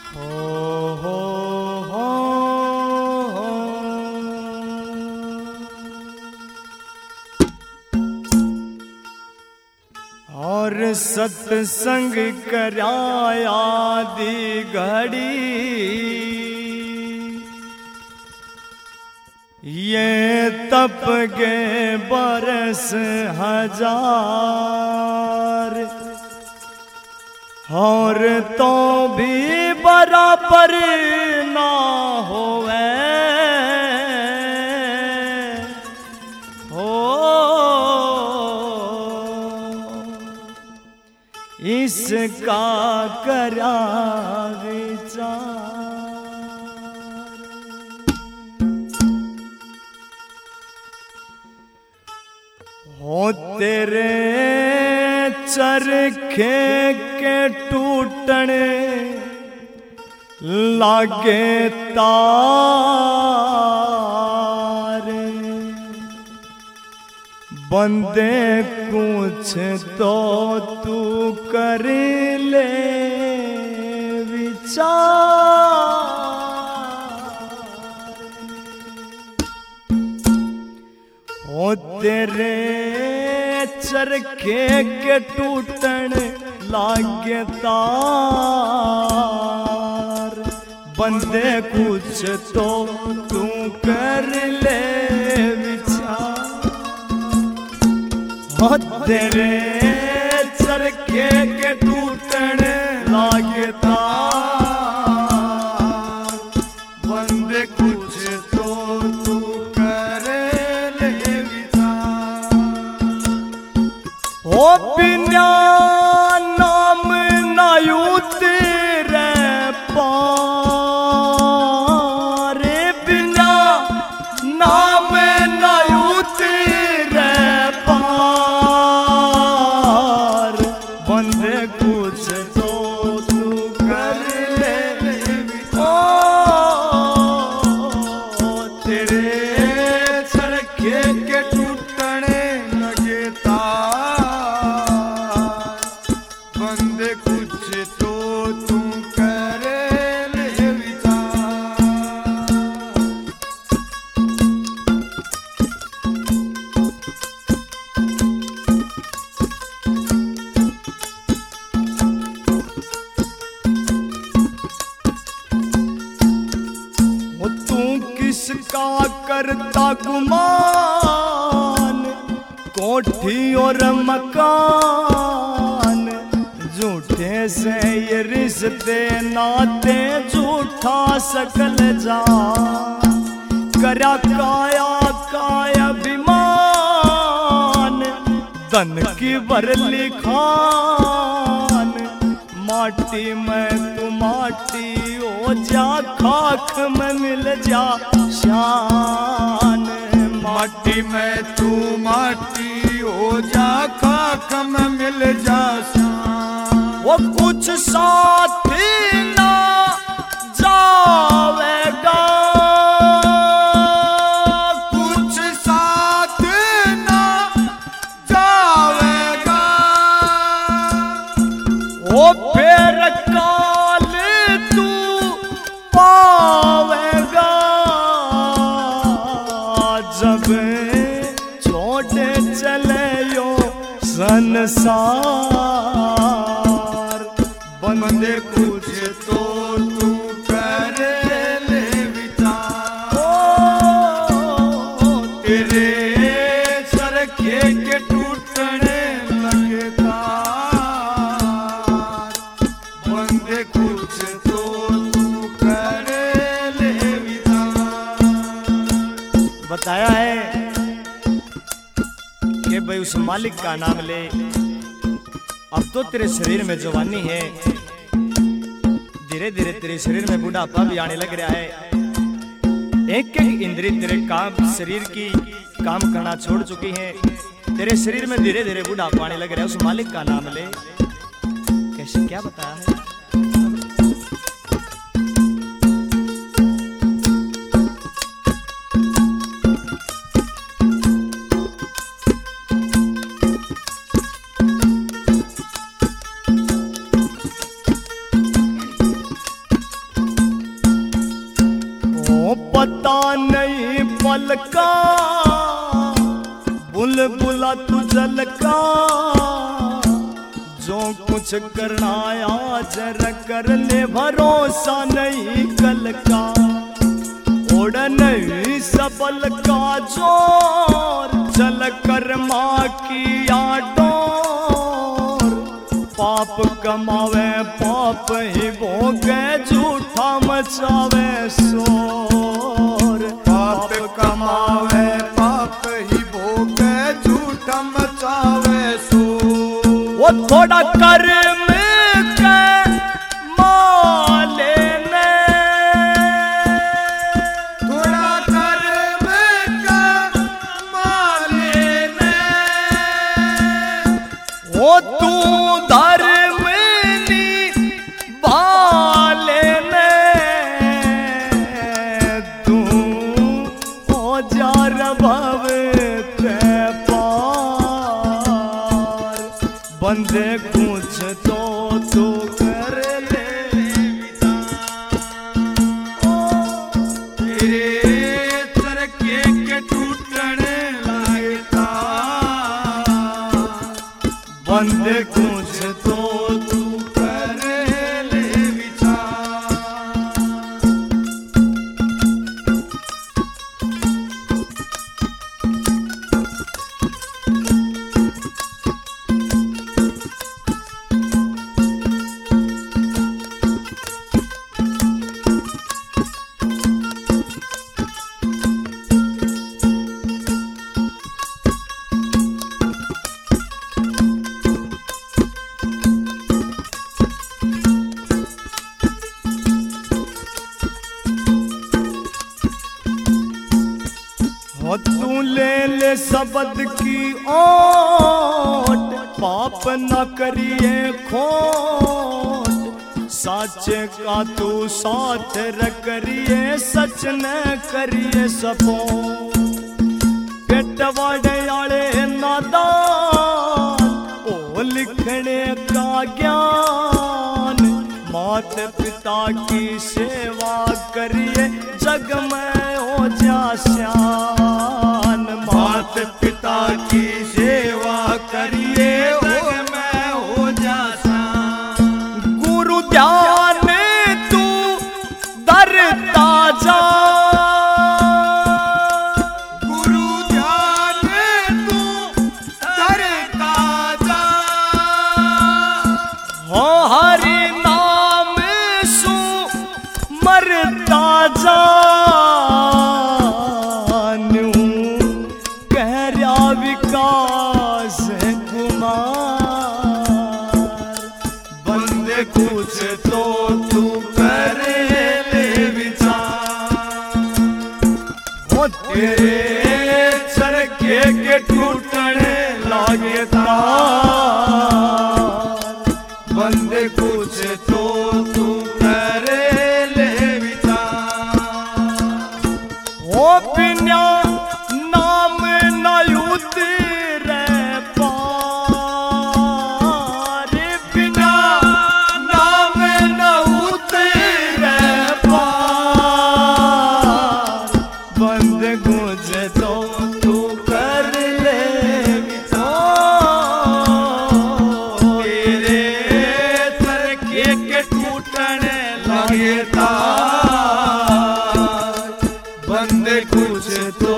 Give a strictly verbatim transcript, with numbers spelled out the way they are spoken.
और सत्संग कराया दी घड़ी ये तप गए बरस हजार और तो भी बराबर ना होवे इसका करा विचार हो तेरे चरखे के टूटने लागे तार बंदे कुछ तो तू कर ले विचार हो तेरे चरखे के टूटन लागे तार बंदे कुछ तो तू कर ले विचार हो तेरे चरखे के टूटन लागे तार बंदे कुछ तो तू कर ले विचार ओ बिना नाम नायू तेरे पार बिना नाम नायू तेरे पार बंदे कुछ तो तू कर ले ओ तेरे चरखे के टूटने लगे तार बंदे कुछ तो तू कर ले विचार तू किसका करता गुमान कोठी और मकान झूठे से ये रिश्ते नाते झूठा सकल जा करा काया काया अभिमान धन की बरली खान माटी में तू माटी हो जा खाक में मिल जा शान माटी में तू माटी हो जा खाक में मिल जा शान वो कुछ साथी ना जावेगा कुछ साथ ना जावेगा वो फिर काल तू पावेगा जब छोटे चले यो संसार बंदे कुछ तो तू कर ले विचार ओ तेरे चरखे के टूटने लगे तार बंदे कुछ तो तू कर ले विचार बताया है कि भाई उस मालिक का नाम ले अब तो तेरे शरीर में जवानी है धीरे धीरे तेरे शरीर में बुढ़ापा भी आने लग रहा है एक एक इंद्रिय तेरे काम शरीर की काम करना छोड़ चुकी है तेरे शरीर में धीरे धीरे बुढ़ापा आने लग रहा है उस मालिक का नाम ले कैसे क्या बताया है जो कुछ करना आज कर ले, भरोसा नहीं कल का, ओढ़ नहीं सबल का जोर, चल कर माँ की डोर। पाप कमावे पाप ही भोगे, झूठा मचावे शोर। पाप कमावे पाप ही भोगे, झूठा मचावे शोर। वो थोड़ा कर्म के माले ने, थोड़ा कर्म का माले ने, वो तू धर्म निभाले ने, तू हो जा भव ते पार। बंदे कुछ तो तू कर ले तेरे चरखे के टूटने लगता। बंदे कुछ तो तू कर ले विचार। हो तू ले ले शब्द की ओट, पाप न करिए खोट। साचे का तू साथ र करिए, सच न करिए सपोट। पेट वाड़े आले नादान, ओ लिखने का ज्ञान। मात पिता की सेवा करिए, जग में हो जा श्यान। मात पिता की सेवा करिए, जग में हो जा शान। गुरु ध्यान तू धरता जा, गुरु ध्यान तू धरता जा। हो हरि नाम सु मरता जा। विकास कुमार, बंदे कुछ तो तू कर ले विचार। हो तेरे चरखे के टूटने लागे तार। बंदे कुछ तो तू कर ले विचार। हो बिना नाम न उतरे पार, बिना नाम न उतरे पार। बंद गुज तो तू कर ले विचार। तेरे चरखे के टूटने लगे तार। बंदे कुछ तो